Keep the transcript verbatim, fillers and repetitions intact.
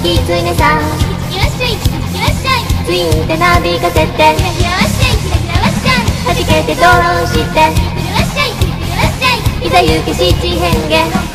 キツネさん、 いらっしゃい、いらっしゃい。 ツインってなびかせて、 ひらひらわっしゃい、ひらひらわっしゃい。 はじけてドローンして、 いらっしゃい、いらっしゃい。 いざ行け七変化。